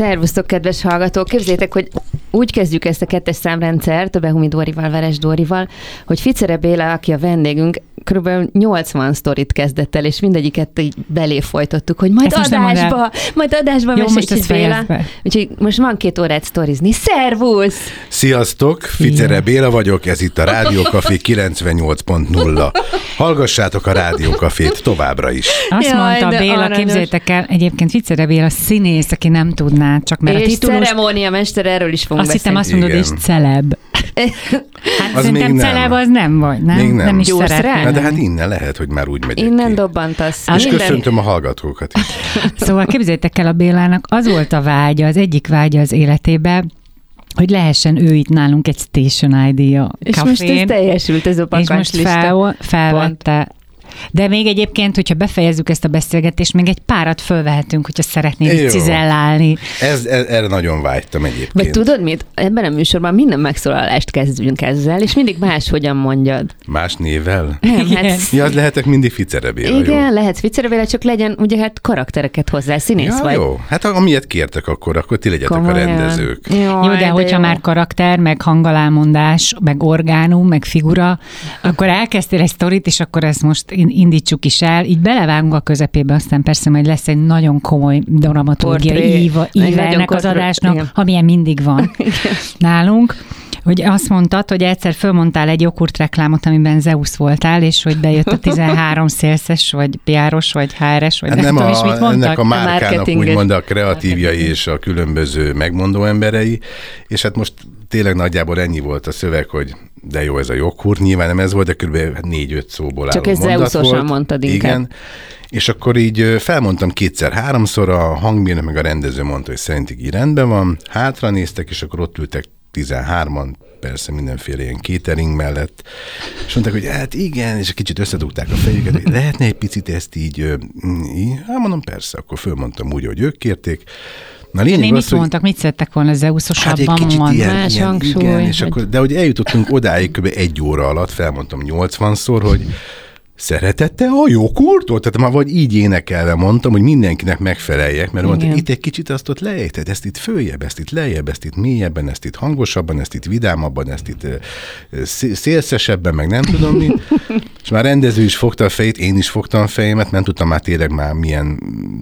Szervusztok, kedves hallgatók! Képzeljétek, hogy úgy kezdjük ezt a 2-es számrendszert, a Behumi Dórival, Veres Dórival, hogy Ficere Béla, aki a vendégünk, körülbelül 80 sztorit kezdett el, és mindegyiket így belé folytattuk, hogy majd adásba mesélj, Béla. Úgyhogy most van 2 órát sztorizni. Szervusz! Sziasztok! Ficere Béla vagyok, ez itt a Rádiókafé 98.0. Hallgassátok a Rádiókafét továbbra is. Azt mondta Béla, képzeljétek el, egyébként Ficere Béla színész, aki nem tudná, csak mert és a titulus... ceremóniamester, erről is fogunk beszélni. Azt hittem, azt mondod, és celeb. Hát az szerintem celeb az nem vagy, nem? Még nem is szeretném. De hát innen lehet, hogy már úgy megyek innen ki. dobbantasz. És köszöntöm a hallgatókat is. Szóval képzeljétek el, a Bélának az volt a vágya, az egyik vágya az életében, hogy lehessen ő itt nálunk egy Station ID a és kafén. most ez teljesült, ez a pakancs-lista. És most felvette. De még egyébként, hogyha befejezzük ezt a beszélgetést, még egy párat fölvehetünk, hogyha szeretnéd cizellálni. Erre nagyon vágytam egyébként. Vagy tudod mit? Ebben a műsorban minden megszólalást kezdünk ezzel, és mindig máshogyan mondjad. Más névvel? Nem, hát... Ja, az lehetek mindig Ficere Béla, igen, jó? lehetsz Ficere Béla, csak legyen ugye hát karaktereket hozzá, színész vagy. Jó, hát amilyet kértek, akkor ti legyetek komolyan. A rendezők. Jó, de hogyha már karakter, meg hangalámondás, meg orgánum, meg figura, akkor elkezdtél egy sztorit, és akkor ezt most indítsuk is el, így belevágunk a közepébe, aztán persze majd lesz egy nagyon komoly dramaturgiai íve ennek az adásnak, igen. Amilyen mindig van nálunk. Hogy azt mondtad, hogy egyszer fölmondtál egy joghurt reklámot, amiben Zeus voltál, és hogy bejött a 13 szélszes, vagy PR-os, vagy HR-es, vagy nem tudom, és mit mondtak? Ennek a márkának úgymond a kreatívjai és a különböző megmondó emberei, és hát most tényleg nagyjából ennyi volt a szöveg, hogy de jó, ez a joghurt, nyilván nem ez volt, de kb. 4-5 szóból álló mondat volt. Csak ez Zeusosan mondtad inkább. Igen, és akkor így felmondtam 2-3-szor, a hangmérnök meg a rendező mondta, hogy szerintük így rendben van, hátra néztek, és akkor ott ültek 13-an, persze mindenféle ilyen catering mellett, és mondták, hogy hát igen, és kicsit összedugták a fejüket, hogy lehetne egy picit ezt így hát mondom, persze, akkor fölmondtam úgy, hogy ők kérték. Na, mit mondtak, mit szedtek volna Zeusosabban? Hát egy kicsit más hangsúly. Igen, és akkor, de hogy eljutottunk odáig kb. 1 óra alatt, felmondtam 80-szor, hogy szeretette a joghurtot? Tehát már vagy így énekelve mondtam, hogy mindenkinek megfeleljek, mert mondta, itt egy kicsit azt ott lejted, ezt itt följebb, ezt itt lejjebb, ezt itt mélyebben, ezt itt hangosabban, ezt itt vidámabban, ezt itt szélszesebben, meg nem tudom mi. És már rendező is fogta a fejét, én is fogtam a fejemet, nem tudtam már tényleg már milyen...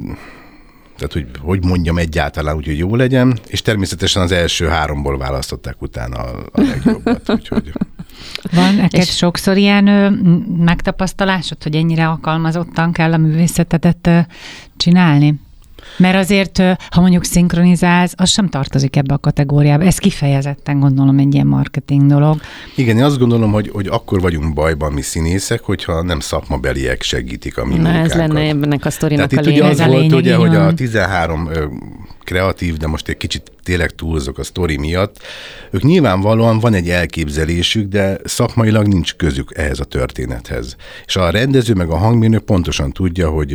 Tehát, hogy mondjam egyáltalán, úgyhogy jó legyen, és természetesen az első 3-ból választották utána a legjobbat, úgyhogy... Van neked sokszor ilyen megtapasztalásod, hogy ennyire alkalmazottan kell a művészetedet csinálni? Mert azért, ha mondjuk szinkronizálsz, az sem tartozik ebbe a kategóriába. Ez kifejezetten gondolom egy ilyen marketing dolog. Igen, én azt gondolom, hogy akkor vagyunk bajban mi színészek, hogyha nem szakmabeliek segítik a mi munkánkat. Ez lenne ennek a sztorinak a lényeg. Tehát itt ugye az volt, ugye, hogy a 13 kreatív, de most egy kicsit tényleg túlzok a sztori miatt, ők nyilvánvalóan van egy elképzelésük, de szakmailag nincs közük ehhez a történethez. És a rendező meg a hangmérnök pontosan tudja, hogy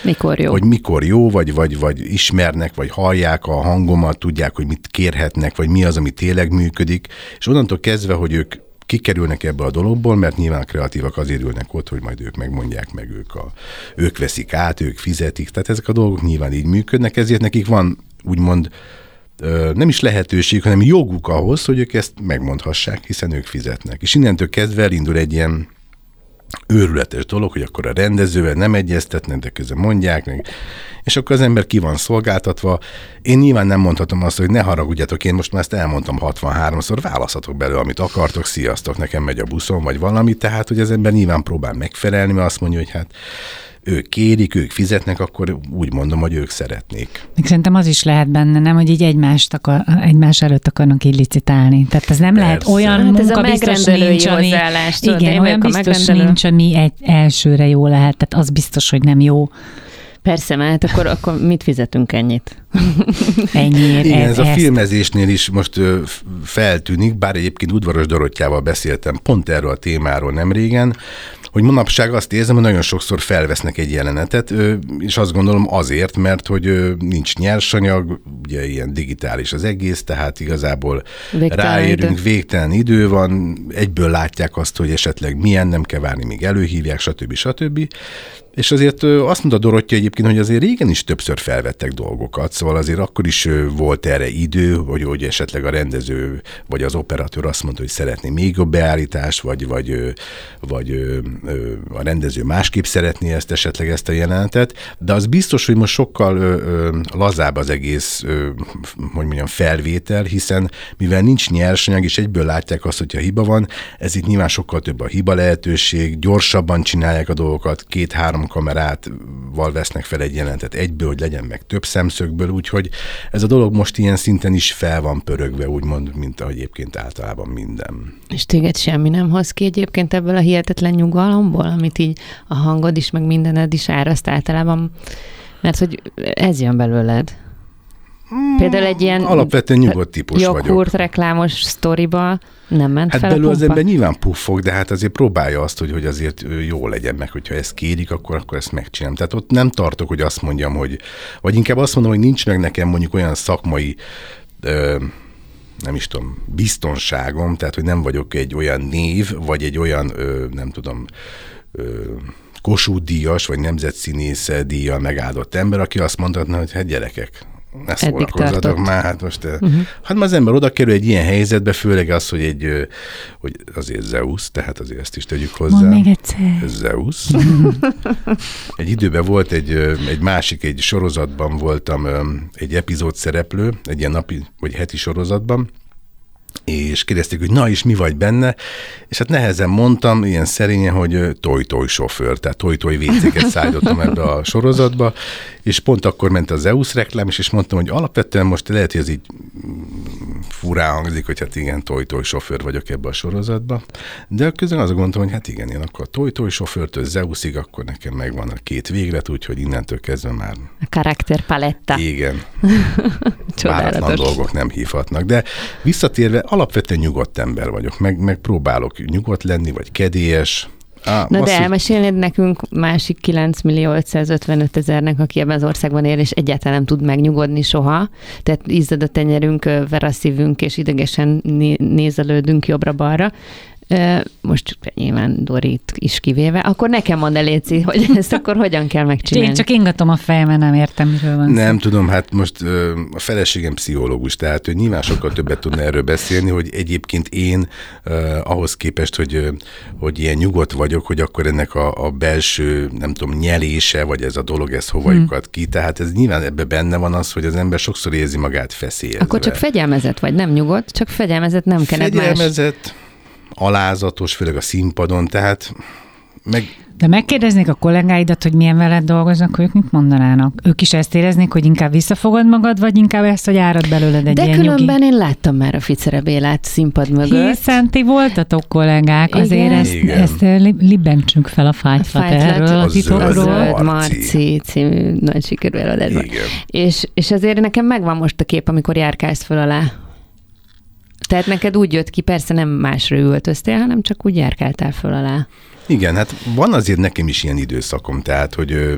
mikor jó, vagy ismernek, vagy hallják a hangomat, tudják, hogy mit kérhetnek, vagy mi az, ami tényleg működik, és onnantól kezdve, hogy ők kikerülnek ebből a dologból, mert nyilván a kreatívak azért ülnek ott, hogy majd ők megmondják meg, ők veszik át, ők fizetik, tehát ezek a dolgok nyilván így működnek, ezért nekik van úgymond nem is lehetőség, hanem joguk ahhoz, hogy ők ezt megmondhassák, hiszen ők fizetnek. És innentől kezdve elindul egy ilyen őrületes dolog, hogy akkor a rendezővel nem egyeztetnek, de közben mondják meg, és akkor az ember ki van szolgáltatva. Én nyilván nem mondhatom azt, hogy ne haragudjatok, én most már ezt elmondtam 63-szor, választhatok belőle, amit akartok, sziasztok, nekem megy a buszon, vagy valami, tehát, hogy az ember nyilván próbál megfelelni, mert azt mondja, hogy hát ők kérik, ők fizetnek, akkor úgy mondom, hogy ők szeretnék. Még szerintem az is lehet benne, nem, hogy így egymás előtt akarnak így licitálni. Tehát ez nem lehet olyan munka biztos nincs, ami, igen, olyan biztos nincs, ami elsőre jó lehet. Tehát az biztos, hogy nem jó. Persze, mert akkor mit fizetünk ennyit? Ennyiért. Igen, ez a filmezésnél is most feltűnik, bár egyébként Udvaros Dorottyával beszéltem pont erről a témáról nemrégen, hogy manapság azt érzem, hogy nagyon sokszor felvesznek egy jelenetet, és azt gondolom azért, mert hogy nincs nyersanyag, ugye ilyen digitális az egész, tehát igazából ráérünk, végtelen idő van, egyből látják azt, hogy esetleg milyen, nem kell várni, míg előhívják, stb. És azért azt mondta Dorottya egyébként, hogy azért régen is többször felvettek dolgokat, szóval azért akkor is volt erre idő, hogy esetleg a rendező vagy az operatőr azt mondta, hogy szeretné még jobb beállítást, vagy a rendező másképp szeretné esetleg ezt a jelenetet, de az biztos, hogy most sokkal lazább az egész, hogy mondjam, felvétel, hiszen mivel nincs nyersanyag, és egyből látják azt, hogyha hiba van, ez itt nyilván sokkal több a hiba lehetőség, gyorsabban csinálják a dolgokat, 2-3 kamerával vesznek fel egy jelentet egyből, hogy legyen meg több szemszögből, úgyhogy ez a dolog most ilyen szinten is fel van pörögve, úgymond, mint ahogy egyébként általában minden. És téged semmi nem hoz ki egyébként ebből a hihetetlen nyugalomból, amit így a hangod is, meg mindened is áraszt általában, mert hogy ez jön belőled. Például egy ilyen alapvetően nyugodt típus vagyok. Joghurt reklámos sztoriba nem ment fel a belül pumpa? az ember nyilván puffog, de hát azért próbálja azt, hogy azért jó legyen meg, hogyha ezt kérik, akkor ezt megcsinálom. Tehát ott nem tartok, hogy azt mondjam, vagy inkább azt mondom, hogy nincs meg nekem mondjuk olyan szakmai nem is tudom, biztonságom, tehát hogy nem vagyok egy olyan név, vagy egy olyan, nem tudom, Kossuth díjas, vagy nemzetszínész díjjal megáldott ember, aki azt mondhatna, hogy hát gyerekek, ne szórakozzatok már, hát most hát az ember oda kerül egy ilyen helyzetbe, főleg az, hogy hogy azért Zeus, tehát azért ezt is tegyük hozzá. Mondd még egyszer. Zeus. Egy időben volt egy sorozatban voltam egy epizód szereplő, egy ilyen napi vagy heti sorozatban, és kérdezték, hogy na és mi vagy benne, és hát nehezen mondtam, ilyen szerényen, hogy toj-toj sofőr, tehát toj-toj WC-ket szállítottam ebbe a sorozatba, és pont akkor ment a Zeus reklám, és mondtam, hogy alapvetően most lehet, hogy ez így furán hangzik, hogy hát igen, toj-toj sofőr vagyok ebbe a sorozatba, de közben azt gondoltam, hogy hát igen, én akkor a toj-toj sofőrtől Zeusig, akkor nekem megvan a 2 véglet, úgyhogy innentől kezdve már... A karakterpaletta. Igen. Váratlan dolgok nem hívhatnak, de visszatérve alapvetően nyugodt ember vagyok, meg próbálok nyugodt lenni, vagy kedélyes. Na de elmesélnéd nekünk másik 9.555.000-nek, aki ebben az országban él, és egyáltalán nem tud megnyugodni soha. Tehát izzad a tenyerünk, ver a szívünk, és idegesen nézelődünk jobbra-balra. Most nyilván Dorit is kivéve, akkor nekem mondd el, Léci, hogy ezt akkor hogyan kell megcsinálni. Én csak ingatom a fejemet, nem értem, miről van szó. Nem tudom, hát most a feleségem pszichológus, tehát ő nyilván sokkal többet tudna erről beszélni, hogy egyébként én ahhoz képest, hogy ilyen nyugodt vagyok, hogy akkor ennek a belső, nem tudom, nyelése, vagy ez a dolog, ez hova lyukad ki, tehát ez nyilván ebben benne van az, hogy az ember sokszor érzi magát feszélyezve. Akkor csak fegyelmezett vagy, nem nyugodt, csak fegyelmezett, nem kened más. Fegyelmezett, alázatos, főleg a színpadon, tehát De megkérdeznék a kollégáidat, hogy milyen veled dolgoznak, hogy ők mit mondanának? Ők is ezt éreznék, hogy inkább visszafogod magad, vagy inkább ezt, hogy árad belőled egy ilyen nyugi? De különben én láttam már a Ficere Bélát színpad mögött. Hiszen ti voltatok kollégák, azért ezt libbentsünk fel a fájtlat erről a titokról. A Zöld Marci című nagy sikerű előadásban. És azért nekem megvan most a kép, amikor járkálsz föl alá. Tehát neked úgy jött ki, persze nem másra öltöztél, hanem csak úgy járkáltál föl alá. Igen, hát van azért nekem is ilyen időszakom, tehát, hogy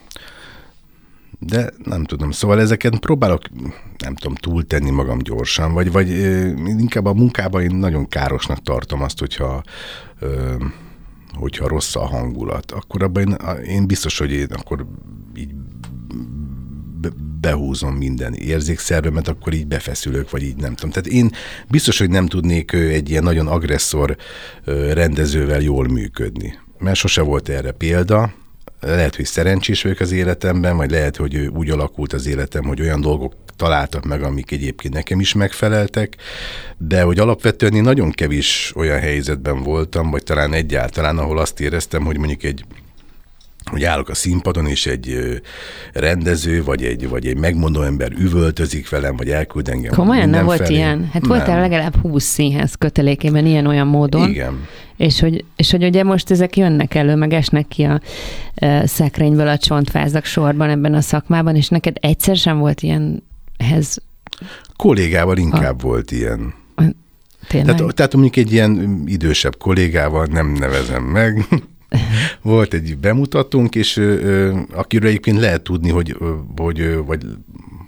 de nem tudom, szóval ezeket próbálok, nem tudom, túltenni magam gyorsan, vagy inkább a munkában én nagyon károsnak tartom azt, hogyha rossz a hangulat, akkor abban én biztos, hogy én akkor így behúzom minden érzékszervemet, akkor így befeszülök, vagy így nem tudom. Tehát én biztos, hogy nem tudnék egy ilyen nagyon agresszor rendezővel jól működni. Mert sose volt erre példa. Lehet, hogy szerencsés vagyok az életemben, vagy lehet, hogy úgy alakult az életem, hogy olyan dolgok találtak meg, amik egyébként nekem is megfeleltek, de hogy alapvetően én nagyon kevés olyan helyzetben voltam, vagy talán egyáltalán, ahol azt éreztem, hogy mondjuk hogy állok a színpadon, és egy rendező, vagy egy megmondó ember üvöltözik velem, vagy elküld engem. Komolyan nem volt ilyen? Hát voltál legalább 20 színház kötelékében ilyen-olyan módon. Igen. És hogy ugye most ezek jönnek elő, meg esnek ki a szekrényből a csontfázak sorban ebben a szakmában, és neked egyszer sem volt ilyenhez? Kollégával inkább volt ilyen. Tehát mondjuk egy ilyen idősebb kollégával, nem nevezem meg, volt egy bemutatónk, és akiről egyébként lehet tudni, hogy vagy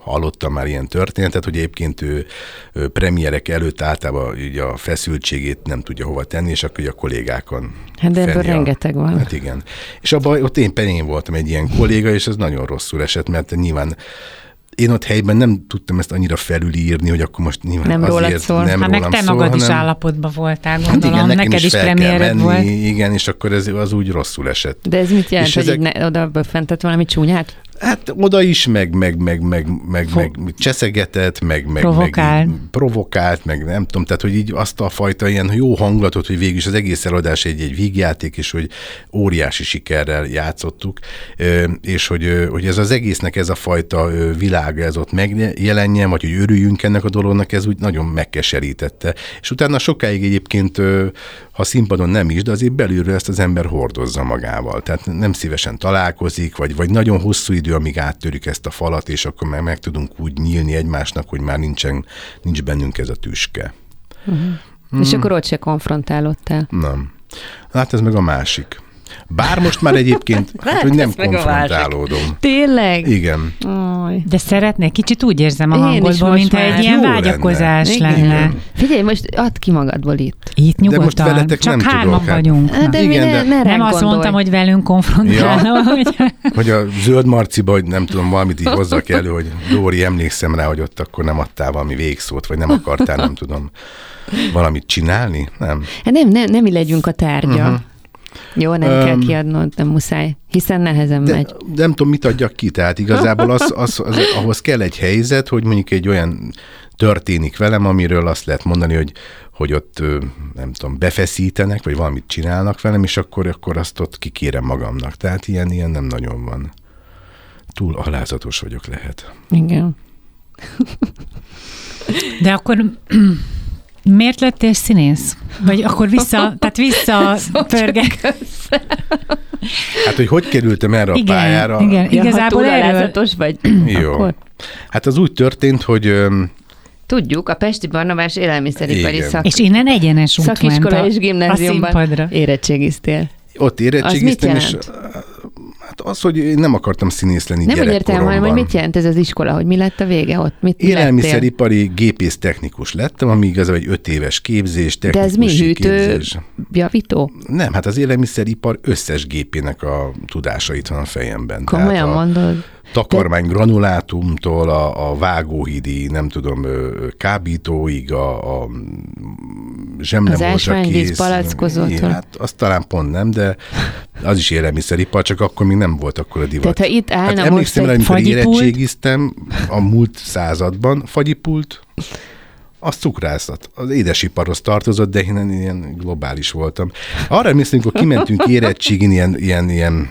hallottam már ilyen történetet, hogy egyébként ő premierek előtt általában így a feszültségét nem tudja hova tenni, és akkor a kollégákon hát de ebből rengeteg van. Hát igen. És abban ott én voltam egy ilyen kolléga, és ez nagyon rosszul esett, mert nyilván én ott helyben nem tudtam ezt annyira felülírni, hogy akkor most nyilván nem azért szól. nem hát rólam meg te szól, magad is hanem... állapotban voltál, gondolom. Hát igen, neked is premiered volt. Igen, és akkor ez az úgy rosszul esett. De ez mit jelent, és hogy ezek... oda böffentett valami csúnyát? Hát oda is, meg cseszegetett, meg provokált, meg nem tudom, tehát hogy így azt a fajta ilyen jó hangulatot, hogy végül is az egész előadás egy vígjáték, és hogy óriási sikerrel játszottuk, és hogy ez az egésznek ez a fajta világ, ez ott megjelenjen, vagy hogy örüljünk ennek a dolognak, ez úgy nagyon megkeserítette. És utána sokáig egyébként, ha színpadon nem is, de azért belülről ezt az ember hordozza magával. Tehát nem szívesen találkozik, vagy nagyon hosszú idő, amíg áttörjük ezt a falat, és akkor meg tudunk úgy nyílni egymásnak, hogy már nincs bennünk ez a tüske. És akkor ott se konfrontálódtál? Nem. Hát ez meg a másik. Bár most már egyébként, hogy nem konfrontálódom. Tényleg? Igen. De szeretnék, kicsit úgy érzem a hangodból, mintha egy ilyen vágyakozás lenne. Figyelj, most add ki magadból itt. Itt nyugodtan, csak hárman vagyunk. De igen, nem azt mondtam, hogy velünk konfrontálna. Hogy a Zöld Marciba, hogy nem tudom, valamit így hozzak elő, hogy Dóri, emlékszem rá, hogy ott akkor nem adtál valami végszót, vagy nem akartál, nem tudom, valamit csinálni? Nem. Nem mi legyünk a tárgya. Jó, nem kell kiadnod, nem muszáj, hiszen nehezen megy. De nem tudom, mit adjak ki, tehát igazából ahhoz kell egy helyzet, hogy mondjuk egy olyan történik velem, amiről azt lehet mondani, hogy ott nem tudom, befeszítenek, vagy valamit csinálnak velem, és akkor azt ott kikérem magamnak. Tehát ilyen nem nagyon van. Túl alázatos vagyok lehet. Igen. De akkor... Miért lettél színész? Vagy akkor visszapörgek? Hát, hogy kerültem erre a pályára? Igen, igazából alázatos vagy. Jó. Akkor. Hát az úgy történt, hogy... Tudjuk, a Pesti Barnabás élelmiszeripari és innen egyenes út szakiskola és gimnáziumban érettségiztél. Ott érettségiztem, és... Hát az, hogy én nem akartam színész lenni gyerekkoromban. Nem úgy értem, hanem, hogy mit jelent ez az iskola, hogy mi lett a vége ott? Élelmiszeripari gépésztechnikus lettem, ami igazából egy 5 éves képzés, technikusi képzés. De ez mi, hűtő, javító? Nem, hát az élelmiszeripar összes gépének a tudása itt van a fejemben. Komolyan mondod? Takarmány granulátumtól a vágóhídi, nem tudom, kábítóig, a zsemlemózsa kész. Az ásványvíz palackozótól. Hát azt talán pont nem, de az is élelmiszeripar, csak akkor még nem volt akkor a divat. Tehát ha itt állna hát most egy fagyipult. Érettségiztem a múlt században, fagyipult, az cukrászat. Az édesiparhoz tartozott, de én ilyen globális voltam. Arra emlékszem, amikor kimentünk érettségin ilyen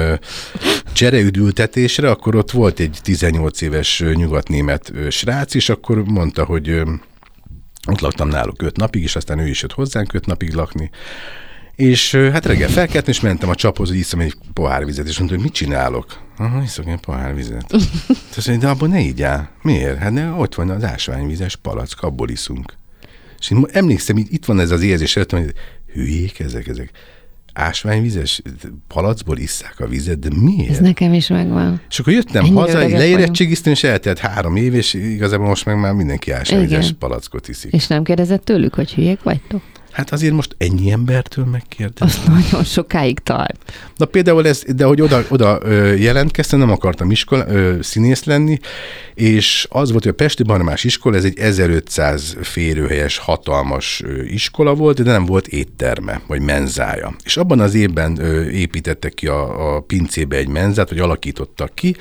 csereüdültetésre, akkor ott volt egy 18 éves nyugatnémet srác, és akkor mondta, hogy ott laktam náluk 5 napig, és aztán ő is jött hozzánk 5 napig lakni. És hát reggel felkeltem, és mentem a csaphoz, hogy iszom egy pohár vizet, és mondta, hogy mit csinálok? Iszok egy pohár vizet. Azt mondja, de abból ne igyál. Miért? Hát ott van az ásványvizes palack, abból iszunk. És én emlékszem, itt van ez az érzés, hogy hülyék ezek. Ásványvizes palackból isszák a vizet, de miért? Ez nekem is megvan. És akkor jöttem haza, leérettségiztem, és eltelt 3 év, és igazából most meg már mindenki ásványvizes palackot iszik. És nem kérdezett tőlük, hogy hülyék vagytok? Hát azért most ennyi embertől megkérdezem. Azt nagyon sokáig tart. Na például de hogy oda jelentkeztem, nem akartam színész lenni, és az volt, hogy a Pesti Barnabás iskola, ez egy 1500 férőhelyes hatalmas iskola volt, de nem volt étterme, vagy menzája. És abban az évben építettek ki a pincébe egy menzát, vagy alakítottak ki,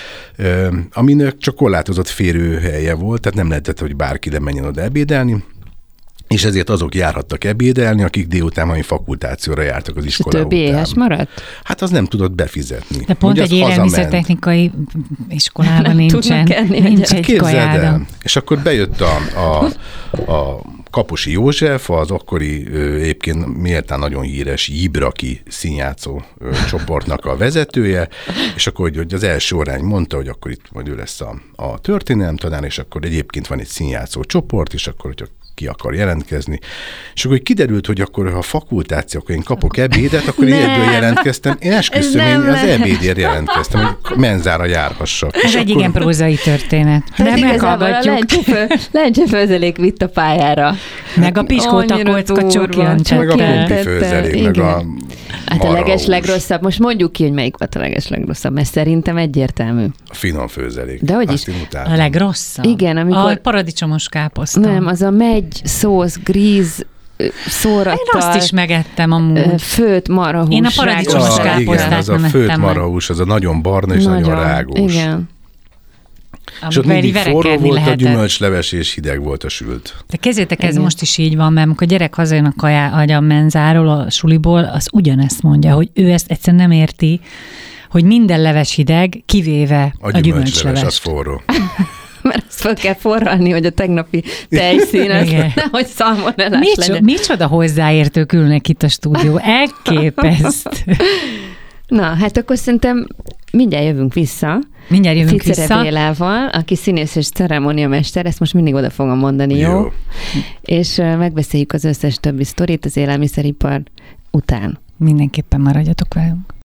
aminek csak korlátozott férőhelye volt, tehát nem lehetett, hogy bárki lemenjen oda ebédelni, és ezért azok járhattak ebédelni, akik délután valami fakultációra jártak az iskola után. Többi éhes maradt? Hát az nem tudott befizetni. De pont egy élelmiszertechnikai iskolában nincsen egy kajáda. És akkor bejött a Kaposi József, az akkori egyébként méltán nagyon híres Jibraki színjátszó csoportnak a vezetője, és akkor hogy az első órány mondta, hogy akkor itt majd ő lesz a történelemtanár, és akkor egyébként van egy színjátszó csoport, és akkor, hogyha ki akar jelentkezni. És akkor kiderült, hogy akkor, ha fakultáció, akkor én kapok ebédet, akkor én ebből jelentkeztem. Én esküszöm, én az ebédért jelentkeztem, hogy menzára járhassak. Ez egy igen prózai történet. De meghallgatjuk. Lencse főzelék vitt a pályára. Meg a Piskóta Kocka csokjantett. Meg a Pompi főzelék, meg a hát a legeslegrosszabb. Most mondjuk ki, hogy melyik volt a legeslegrosszabb, mert szerintem egyértelmű. A finom főzelék. De hogy is? A legrosszabb? Igen, amikor... A paradicsomos káposzta. Nem, az a megy, szósz, gríz, szórattal. Én azt is megettem amúgy. Főtt marhahús. Én a paradicsomos káposztát igen, az a főtt marhahús, az a nagyon barna és nagyon rágós. Igen. És ott mindig forró volt a gyümölcsleves, és hideg volt a sült. De kezdjétek, ez most is így van, mert amikor a gyerek hazajön a menzáról, a suliból, az ugyanezt mondja, hogy ő ezt egyszerűen nem érti, hogy minden leves hideg, kivéve a gyümölcsleves. Az forró. Mert azt fel kell forralni, hogy a tegnapi tejszín, nehogy szalmonellás legyen. Micsoda hozzáértők ülnek itt a stúdió. Elképeszt. Na, hát akkor szerintem mindjárt jövünk vissza. Ficere Bélával, aki színész és ceremóniamester, ezt most mindig oda fogom mondani, jó? És megbeszéljük az összes többi sztorit az élelmiszeripar után. Mindenképpen maradjatok velünk.